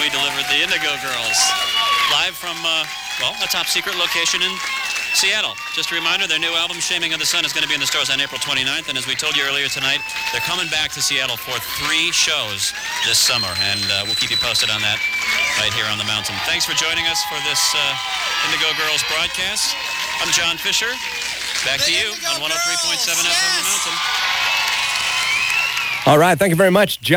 we delivered the Indigo Girls live from, a top-secret location in Seattle. Just a reminder, their new album, Shaming of the Sun, is going to be in the stores on April 29th. And as we told you earlier tonight, they're coming back to Seattle for 3 shows this summer. And we'll keep you posted on that right here on the mountain. Thanks for joining us for this Indigo Girls broadcast. I'm John Fisher. Back to you on 103.7 FM The Mountain. All right. Thank you very much, John.